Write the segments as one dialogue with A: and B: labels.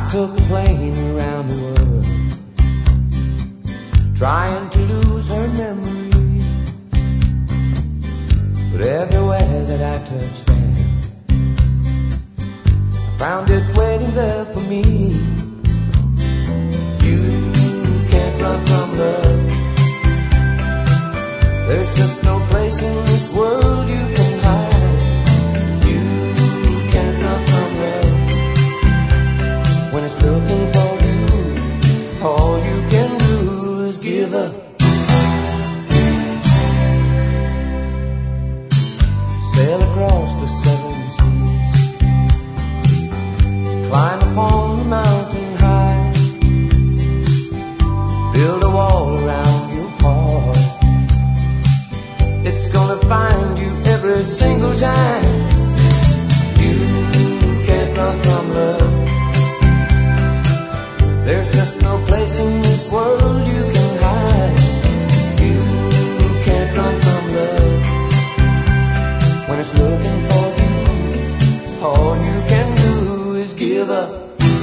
A: took a plane around the world, trying to lose her memory. But everywhere that I touched down, I found it waiting there for me. You can't run from love. There's just no place in this world you can hide. You can't run from love. When it's looking for you, all you can do is give up. Sail across the seven seas, climb upon the mountain high, build a wall around your heart. It's gonna find you every single time. You can't run from love. There's just no place in this world you can hide. You can't run from love. When it's looking for you, all you can do is give up.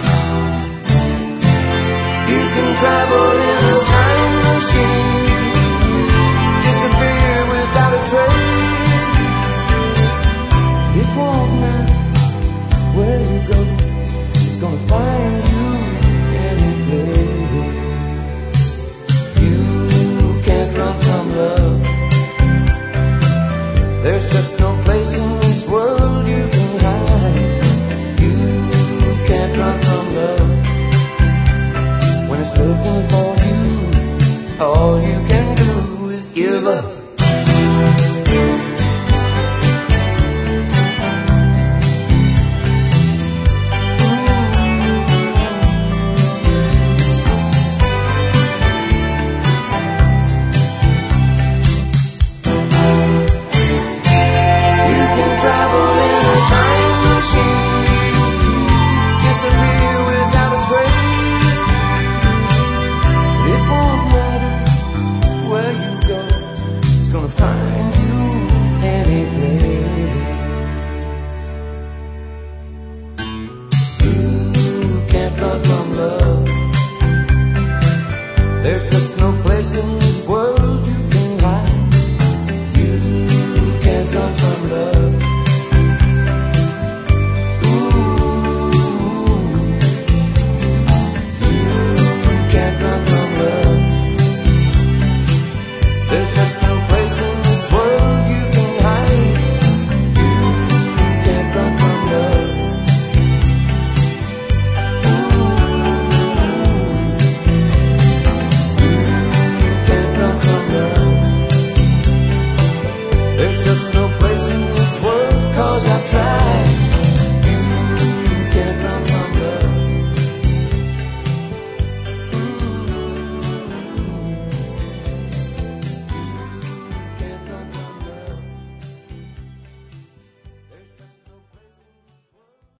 A: You can travel in a time machine, disappear without a trace. It won't matter where you go, it's gonna find you any place. You can't run from love. There's just no place in this world you can hide. You can't run from love. When it's looking for you, all you can do is give up. There's just no place in this world you can hide. You can't run from love. Ooh, you can't run from love. There's just no place in this world you can hide. You can't run from love. There's just no place in this world, 'cause I've tried.